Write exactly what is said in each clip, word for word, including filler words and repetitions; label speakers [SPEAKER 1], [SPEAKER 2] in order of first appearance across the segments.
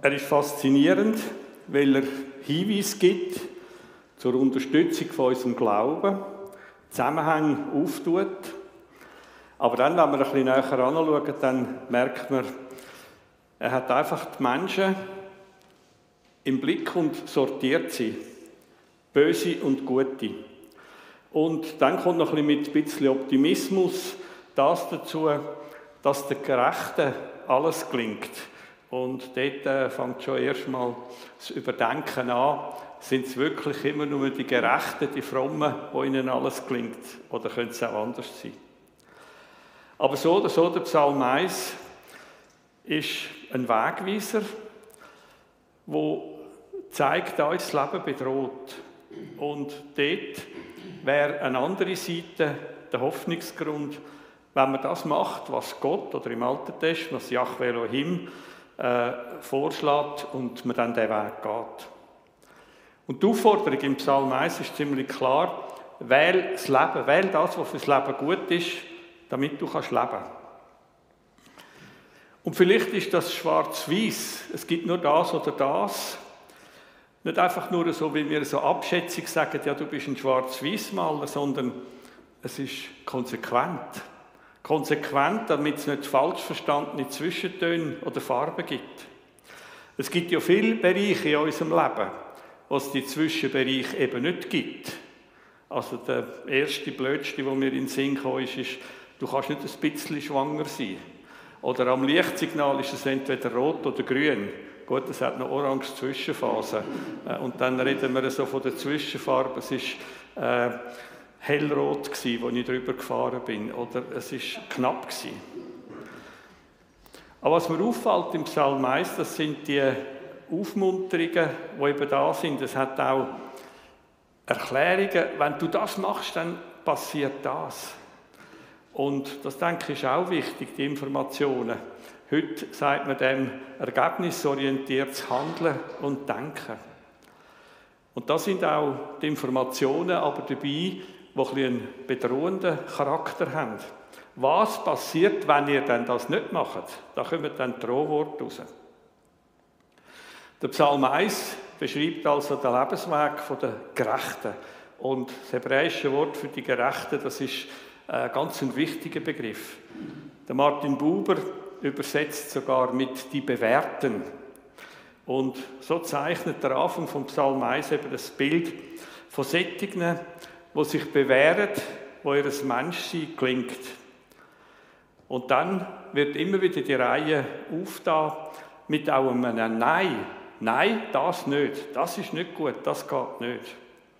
[SPEAKER 1] er ist faszinierend, weil er Hinweise gibt zur Unterstützung von unserem Glauben, Zusammenhänge auftut. Aber dann, wenn wir ein bisschen näher anschauen, dann merkt man, er hat einfach die Menschen im Blick und sortiert sie. Böse und Gute. Und dann kommt noch ein bisschen mit ein bisschen Optimismus das dazu, dass der Gerechten alles gelingt. Und dort äh, fängt schon erstmal das Überdenken an, sind es wirklich immer nur die Gerechten, die Frommen, wo ihnen alles gelingt? Oder könnte es auch anders sein? Aber so oder so, der Psalm eins ist ein Wegweiser, der zeigt, da ist das Leben bedroht. Und dort wäre eine andere Seite der Hoffnungsgrund, wenn man das macht, was Gott oder im Alten Testament, was Jahwe Elohim äh, vorschlägt und man dann den Weg geht. Und die Aufforderung im Psalm eins ist ziemlich klar, wähl das Leben, wähl das, was fürs Leben gut ist, damit du kannst leben. Und vielleicht ist das schwarz-weiß, es gibt nur das oder das. Nicht einfach nur so, wie wir so abschätzig sagen, ja, du bist ein Schwarz-Weiß-Maler, sondern es ist konsequent. Konsequent, damit es nicht falsch verstandene Zwischentöne oder Farben gibt. Es gibt ja viele Bereiche in unserem Leben, wo es die Zwischenbereiche eben nicht gibt. Also der erste, blödste, der mir in den Sinn kam, ist, ist, du kannst nicht ein bisschen schwanger sein. Oder am Lichtsignal ist es entweder rot oder grün. Gut, es hat noch orange Zwischenphasen. Und dann reden wir so von der Zwischenfarbe. Es war äh, hellrot gsi, als ich drüber gefahren bin. Oder es war knapp gsi. Aber was mir auffällt im Psalm eins, das sind die Aufmunterungen, die eben da sind. Es hat auch Erklärungen, wenn du das machst, dann passiert das. Und das, denke ich, ist auch wichtig, die Informationen. Heute sagt man dem ergebnisorientiertes Handeln und Denken. Und da sind auch die Informationen aber dabei, die einen bedrohenden Charakter haben. Was passiert, wenn ihr denn das nicht macht? Da kommen dann Drohworte raus. Der Psalm eins beschreibt also den Lebensweg der Gerechten. Und das hebräische Wort für die Gerechten, das ist ein ganz wichtiger Begriff. Der Martin Buber übersetzt sogar mit die Bewährten. Und so zeichnet der Anfang vom Psalm eins eben das Bild von Sättigen, die sich bewähren, wo ihr Menschsein gelingt. Und dann wird immer wieder die Reihe aufgetan mit auch einem Nein. Nein, das nicht. Das ist nicht gut, das geht nicht.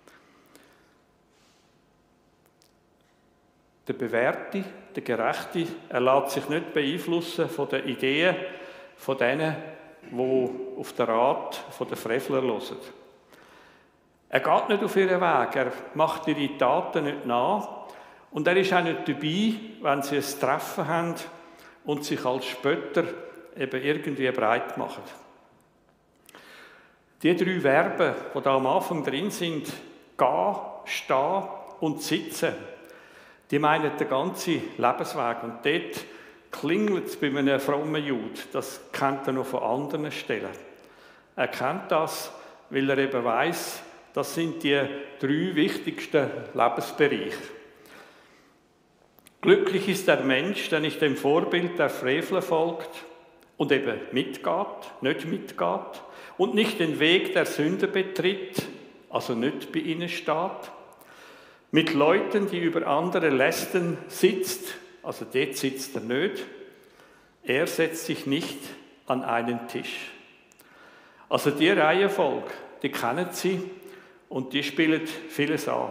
[SPEAKER 1] Der Bewährte, der Gerechte, er lässt sich nicht beeinflussen von den Ideen von denen, die auf den Rat der Frevler hören. Er geht nicht auf ihren Weg, er macht ihre Taten nicht nach und er ist auch nicht dabei, wenn sie ein Treffen haben und sich als Spötter eben irgendwie breit machen. Die drei Verben, die da am Anfang drin sind, gehen, stehen und sitzen, die meinen den ganzen Lebensweg. Und dort klingelt es bei einem frommen Jude. Das kennt er noch von anderen Stellen. Er kennt das, weil er eben weiss, das sind die drei wichtigsten Lebensbereiche. Glücklich ist der Mensch, der nicht dem Vorbild der Frevler folgt und eben mitgeht, nicht mitgeht und nicht den Weg der Sünde betritt, also nicht bei ihnen steht. Mit Leuten, die über andere lästern, sitzt, also dort sitzt er nicht, er setzt sich nicht an einen Tisch. Also die Reihenfolge, die kennen Sie und die spielen vieles an.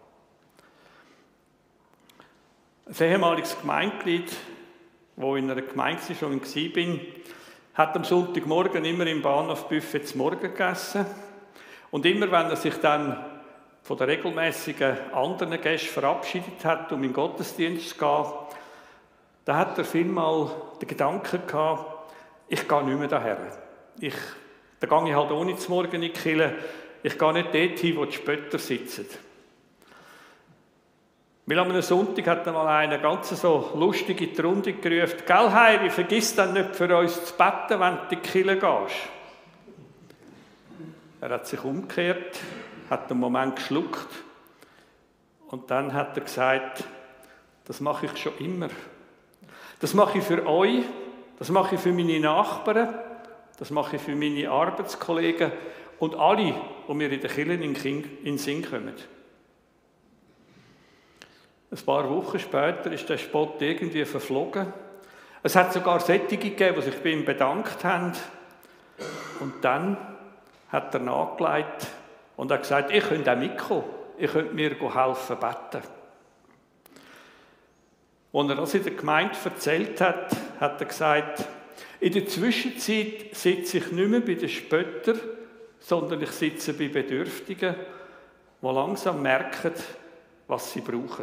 [SPEAKER 1] Ein ehemaliges Gemeindeglied, wo in einer Gemeinde schon war, hat am Sonntagmorgen immer im Bahnhofbuffet zu Morgen gegessen. Und immer, wenn er sich dann von den regelmäßigen anderen Gästen verabschiedet hat, um in den Gottesdienst zu gehen, da hat er vielmal den Gedanken gehabt, ich gehe nicht mehr daher. Ich, da gehe ich halt ohne zu Morgen in die Kirche. Ich gehe nicht dorthin, wo die Spötter sitzen. Weil an einem Sonntag hat einmal einer ganz so lustig in die Runde gerufen, «Gell, Heiri, vergiss dann nicht für uns zu beten, wenn du in die Kirche gehst.» Er hat sich umgekehrt, hat einen Moment geschluckt und dann hat er gesagt, das mache ich schon immer. Das mache ich für euch, das mache ich für meine Nachbarn, das mache ich für meine Arbeitskollegen und alle, die mir in der Kirche in den Sinn kommen. Ein paar Wochen später ist der Spott irgendwie verflogen. Es hat sogar solche gegeben, die sich bei ihm bedankt haben. Und dann hat er nachgelegt und hat gesagt, ich könnte auch mitkommen, ich könnte mir helfen beten. Als er das in der Gemeinde erzählt hat, hat er gesagt, in der Zwischenzeit sitze ich nicht mehr bei den Spöttern, sondern ich sitze bei Bedürftigen, die langsam merken, was sie brauchen.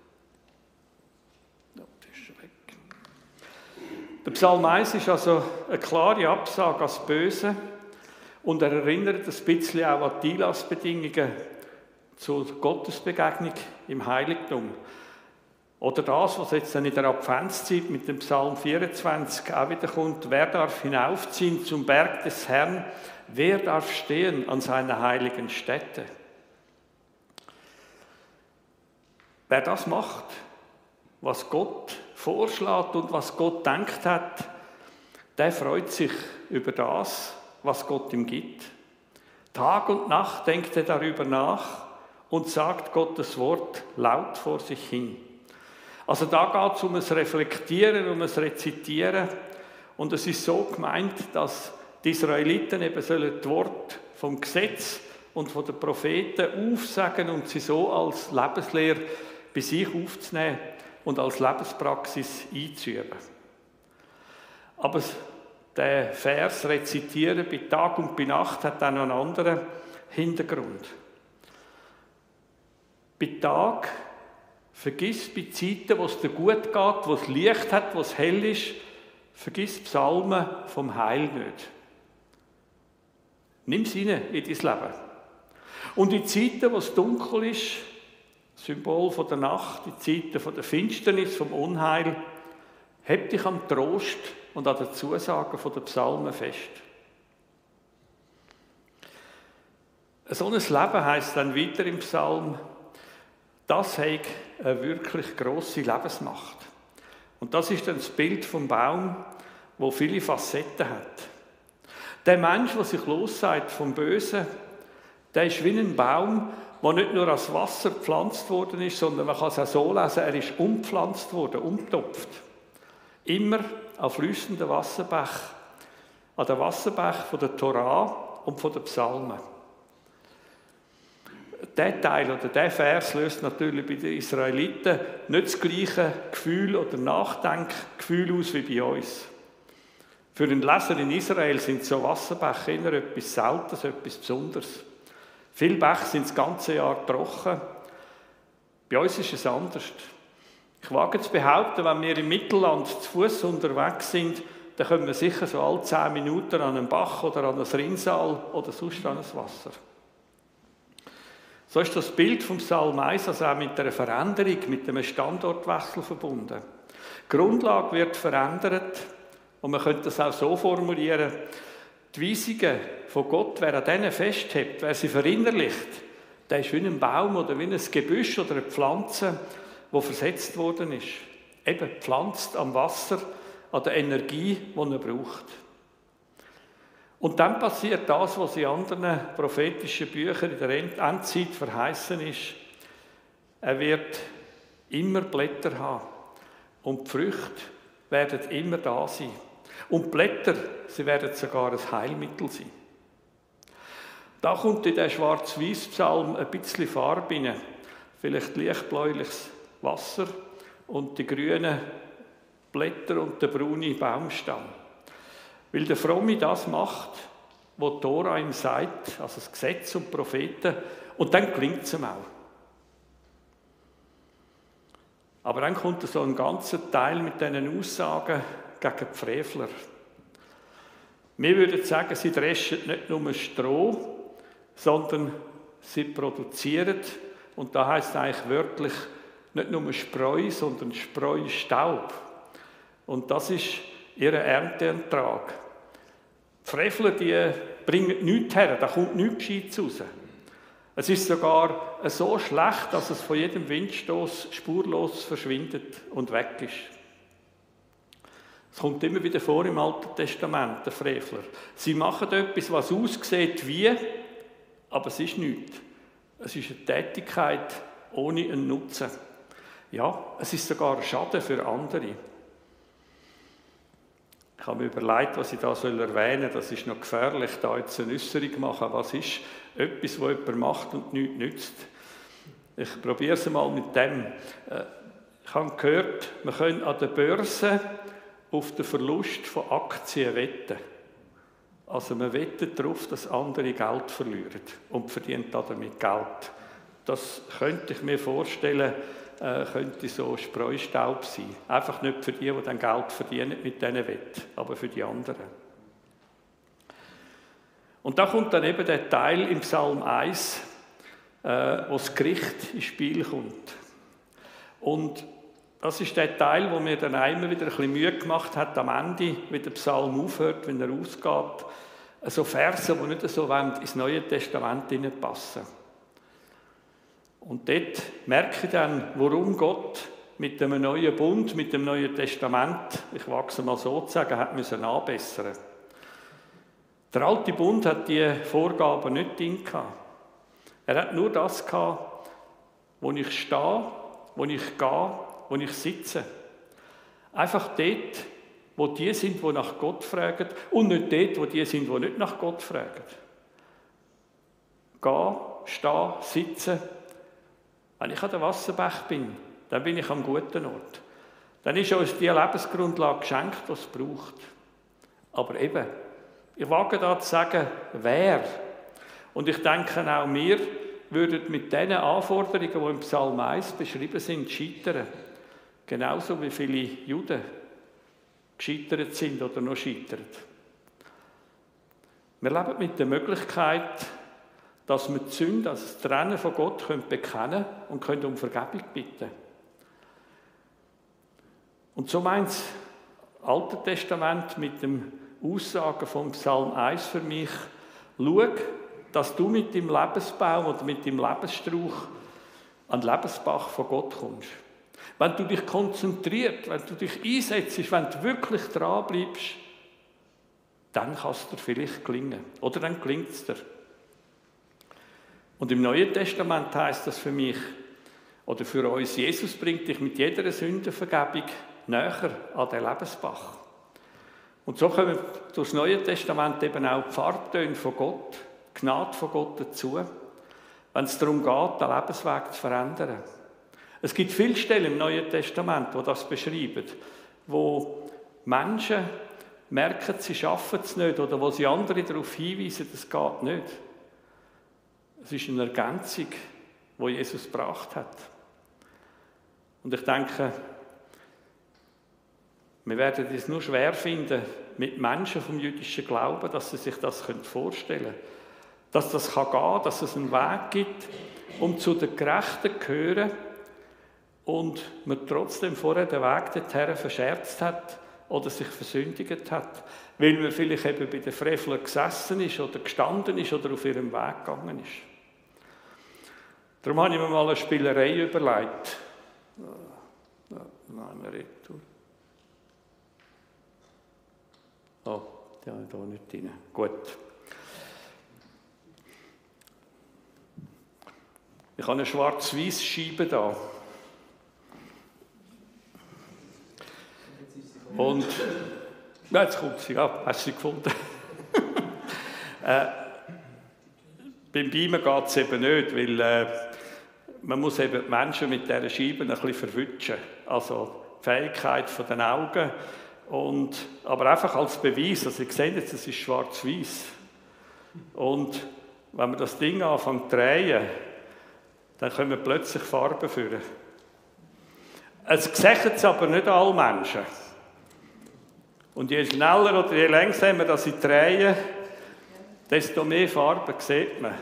[SPEAKER 1] Ja, das ist schon weg. Der Psalm eins ist also eine klare Absage an das Böse und er erinnert ein bisschen auch an die Einlassbedingungen zur Gottesbegegnung im Heiligtum. Oder das, was jetzt dann in der Adventszeit mit dem Psalm vierundzwanzig auch wieder kommt, wer darf hinaufziehen zum Berg des Herrn, wer darf stehen an seiner heiligen Stätte? Wer das macht, was Gott vorschlägt und was Gott denkt hat, der freut sich über das, was Gott ihm gibt. Tag und Nacht denkt er darüber nach und sagt Gottes Wort laut vor sich hin. Also da geht es um das Reflektieren, um das Rezitieren. Und es ist so gemeint, dass die Israeliten eben sollen die Worte vom Gesetz und von den Propheten aufsagen und sie so als Lebenslehre bei sich aufzunehmen und als Lebenspraxis einzuüben. Aber der Vers rezitieren bei Tag und bei Nacht hat dann noch einen anderen Hintergrund. Bei Tag vergiss bei Zeiten, wo es dir gut geht, wo es Licht hat, wo es hell ist, vergiss Psalmen vom Heil nicht. Nimm es rein in dein Leben. Und in Zeiten, wo es dunkel ist, Symbol von der Nacht, in Zeiten von der Finsternis, vom Unheil, heb dich am Trost und an den Zusagen der Psalmen fest. So ein Leben heisst dann weiter im Psalm, das hat eine wirklich grosse Lebensmacht. Und das ist dann das Bild vom Baum, wo viele Facetten hat. Der Mensch, der sich lossagt vom Bösen, der ist wie ein Baum, der nicht nur als Wasser gepflanzt worden ist, sondern man kann es auch so lesen, er ist umpflanzt worden, umtopft. Immer an fließenden Wasserbach, an den Wasserbach von der Torah und von den Psalmen. Der Teil oder der Vers löst natürlich bei den Israeliten nicht das gleiche Gefühl oder Nachdenkgefühl aus wie bei uns. Für einen Leser in Israel sind so Wasserbäche immer etwas Seltenes, etwas Besonderes. Viele Bäche sind das ganze Jahr trocken. Bei uns ist es anders. Ich wage zu behaupten, wenn wir im Mittelland zu Fuß unterwegs sind, dann kommen wir sicher so alle zehn Minuten an einen Bach oder an ein Rinnsal oder sonst an ein Wasser. So ist das Bild vom Psalm eins also auch mit einer Veränderung, mit einem Standortwechsel verbunden. Die Grundlage wird verändert und man könnte das auch so formulieren, die Weisungen von Gott, wer an denen festhält, wer sie verinnerlicht, der ist wie ein Baum oder wie ein Gebüsch oder eine Pflanze, die versetzt worden ist. Eben pflanzt am Wasser, an der Energie, die er braucht. Und dann passiert das, was in anderen prophetischen Büchern in der Endzeit verheißen ist. Er wird immer Blätter haben und die Früchte werden immer da sein. Und die Blätter, sie werden sogar ein Heilmittel sein. Da kommt in den Schwarz-Weiß-Psalm ein bisschen Farbe rein, vielleicht lichtbläuliches Wasser und die grünen Blätter und der braune Baumstamm. Weil der Fromme das macht, was die Tora ihm sagt, also das Gesetz und die Propheten, und dann gelingt es ihm auch. Aber dann kommt so ein ganzer Teil mit diesen Aussagen gegen die Frevler. Wir würden sagen, sie dreschen nicht nur Stroh, sondern sie produzieren, und da heisst es eigentlich wörtlich, nicht nur Spreu, sondern Spreustaub. Und das ist ihr Ernteertrag. Die Frevler, die bringen nichts her, da kommt nichts Gescheites raus. Es ist sogar so schlecht, dass es von jedem Windstoß spurlos verschwindet und weg ist. Es kommt immer wieder vor im Alten Testament, der Frevler. Sie machen etwas, was aussieht wie, aber es ist nichts. Es ist eine Tätigkeit ohne einen Nutzen. Ja, es ist sogar ein Schaden für andere. Ich habe mir überlegt, was ich da erwähnen soll. Das ist noch gefährlich, da jetzt eine Äußerung machen. Was ist etwas, was jemand macht und nichts nützt? Ich probiere es mal mit dem. Ich habe gehört, man kann an der Börse auf den Verlust von Aktien wetten. Also man wettet darauf, dass andere Geld verlieren und verdient damit Geld. Das könnte ich mir vorstellen, äh, könnte so Streustaub sein. Einfach nicht für die, die dann Geld verdienen mit diesen Wetten, aber für die anderen. Und da kommt dann eben der Teil im Psalm eins, äh, wo das Gericht ins Spiel kommt. Und das ist der Teil, wo mir dann einmal wieder ein bisschen Mühe gemacht hat, am Ende, wie der Psalm aufhört, wenn er ausgeht. So Verse, die nicht so ins Neue Testament hineinpassen. Und dort merke ich dann, warum Gott mit dem neuen Bund, mit dem Neuen Testament, ich wage es mal so zu sagen, hat müssen anbessern. Der alte Bund hat die Vorgaben nicht drin gehabt. Er hat nur das gehabt, wo ich stehe, wo ich gehe, wo ich sitze. Einfach dort, wo die sind, die nach Gott fragen, und nicht dort, wo die sind, die nicht nach Gott fragen. Gehen, stehen, sitzen. Wenn ich an der Wasserbach bin, dann bin ich am guten Ort. Dann ist uns die Lebensgrundlage geschenkt, die es braucht. Aber eben, ich wage da zu sagen, wer. Und ich denke, auch wir würden mit diesen Anforderungen, die im Psalm eins beschrieben sind, scheitern. Genauso wie viele Juden gescheitert sind oder noch scheitern. Wir leben mit der Möglichkeit, dass wir die Sünde, also das Trennen von Gott, können bekennen und können um Vergebung bitten. Und so meint das Alte Testament mit dem Aussagen vom Psalm eins für mich, schau, dass du mit deinem Lebensbaum oder mit deinem Lebensstrauch an den Lebensbach von Gott kommst. Wenn du dich konzentrierst, wenn du dich einsetzt, wenn du wirklich dran bleibst, dann kann es dir vielleicht gelingen. Oder dann gelingt es dir. Und im Neuen Testament heisst das für mich, oder für uns, Jesus bringt dich mit jeder Sündenvergebung näher an den Lebensbach. Und so kommen durch das Neue Testament eben auch die Farbtöne von Gott, die Gnade von Gott dazu, wenn es darum geht, den Lebensweg zu verändern. Es gibt viele Stellen im Neuen Testament, die das beschreiben, wo Menschen merken, sie schaffen es nicht oder wo sie andere darauf hinweisen, das geht nicht. Es ist eine Ergänzung, die Jesus gebracht hat. Und ich denke, wir werden es nur schwer finden, mit Menschen vom jüdischen Glauben, dass sie sich das vorstellen können. Dass das gehen kann, dass es einen Weg gibt, um zu den Gerechten zu gehören und man trotzdem vorher den Weg dorthin verscherzt hat oder sich versündigt hat, weil man vielleicht eben bei den Frevlern gesessen ist oder gestanden ist oder auf ihrem Weg gegangen ist. Darum habe ich mir mal eine Spielerei überlegt. Nein, eine Retour. Oh, die habe ich da nicht rein. Gut. Ich habe eine schwarz-weiß Scheibe da. Und, ja, jetzt kommt sie, ja, hast du sie gefunden? äh, beim Beamen geht es eben nicht, weil äh, man muss eben die Menschen mit dieser Scheibe ein bisschen verwutschen. Also die Fähigkeit von den Augen. Und, aber einfach als Beweis, also ihr seht jetzt, es ist schwarz-weiß. Und wenn man das Ding anfängt zu drehen, dann kommen plötzlich Farben führen. Es sehen es aber nicht alle Menschen. Und je schneller oder je langsamer dass sie drehen, desto mehr Farben sieht man.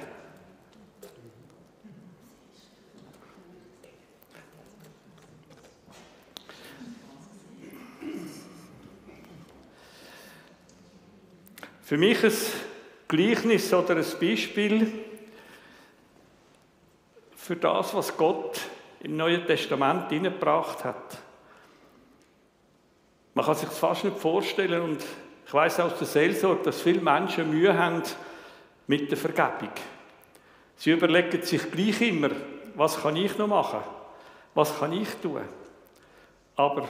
[SPEAKER 1] Für mich ein Gleichnis oder ein Beispiel für das, was Gott im Neuen Testament hineingebracht hat. Man kann sich das fast nicht vorstellen und ich weiss aus der Seelsorge, dass viele Menschen Mühe haben mit der Vergebung. Sie überlegen sich gleich immer, was kann ich noch machen? Was kann ich tun? Aber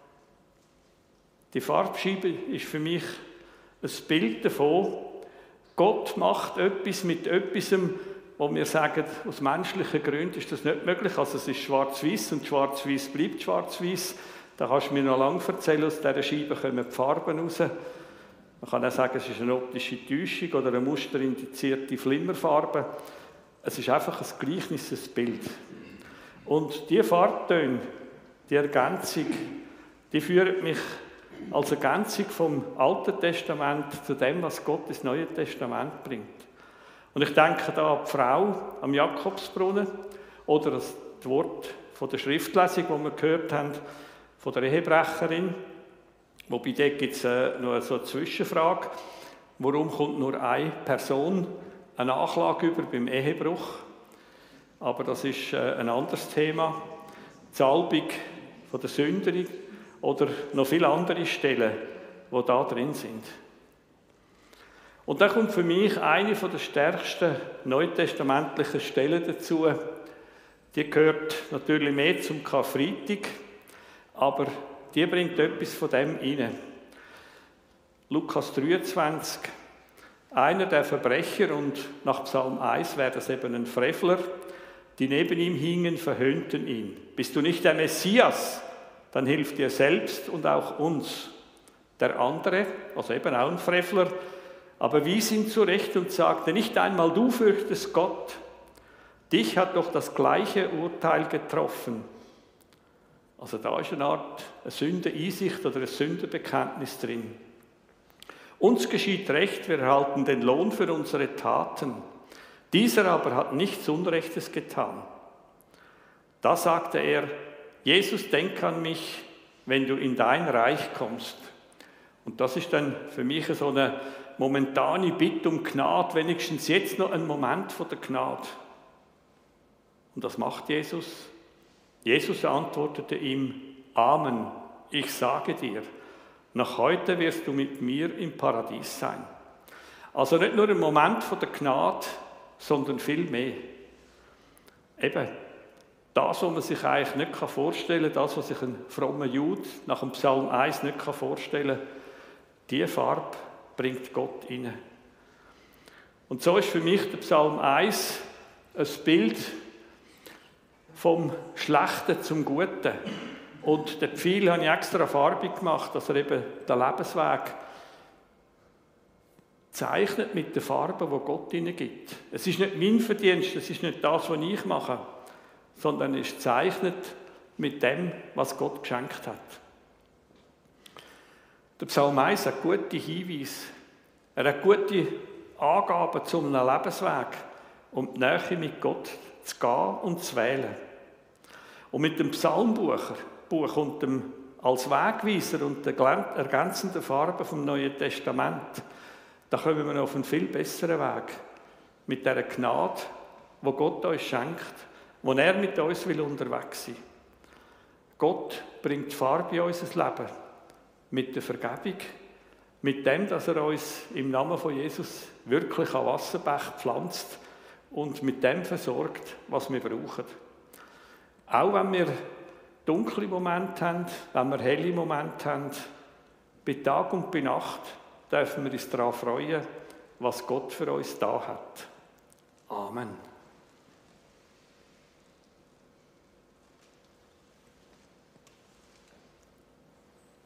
[SPEAKER 1] die Farbscheibe ist für mich ein Bild davon, Gott macht etwas mit etwas, wo wir sagen, aus menschlichen Gründen ist das nicht möglich. Also es ist schwarz-weiß und schwarz-weiß bleibt schwarz-weiß. Da kannst du mir noch lange erzählen, aus dieser Scheibe kommen die Farben raus. Man kann auch sagen, es ist eine optische Täuschung oder eine musterindizierte Flimmerfarbe. Es ist einfach ein Gleichnis, ein Bild. Und diese Farbtöne, die Ergänzung, die führen mich als Ergänzung vom Alten Testament zu dem, was Gott ins Neue Testament bringt. Und ich denke da an die Frau am Jakobsbrunnen oder das Wort von der Schriftlesung, das wir gehört haben, von der Ehebrecherin. Wobei dort gibt es äh, noch so eine Zwischenfrage. Warum kommt nur eine Person eine Anklage über beim Ehebruch? Aber das ist äh, ein anderes Thema. Die Salbung von der Sünderin oder noch viele andere Stellen, die da drin sind. Und da kommt für mich eine der stärksten neutestamentlichen Stellen dazu. Die gehört natürlich mehr zum Karfreitag, aber die bringt etwas von dem rein. Lukas dreiundzwanzig. Einer der Verbrecher, und nach Psalm eins wäre das eben ein Frevler, die neben ihm hingen, verhöhnten ihn. Bist du nicht der Messias? Dann hilf dir selbst und auch uns. Der andere, also eben auch ein Frevler, aber wies ihn zurecht und sagte, nicht einmal du fürchtest Gott. Dich hat doch das gleiche Urteil getroffen. Also da ist eine Art eine Sünde-Einsicht oder ein Sündenbekenntnis drin. Uns geschieht Recht, wir erhalten den Lohn für unsere Taten. Dieser aber hat nichts Unrechtes getan. Da sagte er, Jesus, denk an mich, wenn du in dein Reich kommst. Und das ist dann für mich so eine momentane Bitte um Gnade, wenigstens jetzt noch ein Moment von der Gnade. Und das macht Jesus. Jesus antwortete ihm, Amen, ich sage dir, noch heute wirst du mit mir im Paradies sein. Also nicht nur ein Moment von der Gnade, sondern viel mehr. Eben, das, was man sich eigentlich nicht vorstellen kann, das, was sich ein frommer Jude nach dem Psalm eins nicht vorstellen kann, diese Farbe bringt Gott rein. Und so ist für mich der Psalm eins ein Bild vom Schlechten zum Guten. Und den Pfeil habe ich extra farbig gemacht, dass er eben den Lebensweg zeichnet mit den Farben, die Gott hineingibt. Es ist nicht mein Verdienst, es ist nicht das, was ich mache, sondern es ist zeichnet mit dem, was Gott geschenkt hat. Der Psalm eins hat gute Hinweise. Er hat gute Angaben zu einem Lebensweg, um die Nähe mit Gott zu gehen und zu wählen. Und mit dem Psalmbuch Buch und dem, als Wegweiser und der ergänzenden Farben vom Neuen Testament, da kommen wir auf einen viel besseren Weg. Mit dieser Gnade, die Gott uns schenkt, wo er mit uns will unterwegs sein. Gott bringt Farbe in unser Leben. Mit der Vergebung, mit dem, dass er uns im Namen von Jesus wirklich an Wasserbach pflanzt und mit dem versorgt, was wir brauchen. Auch wenn wir dunkle Momente haben, wenn wir helle Momente haben, bei Tag und bei Nacht dürfen wir uns daran freuen, was Gott für uns da hat. Amen.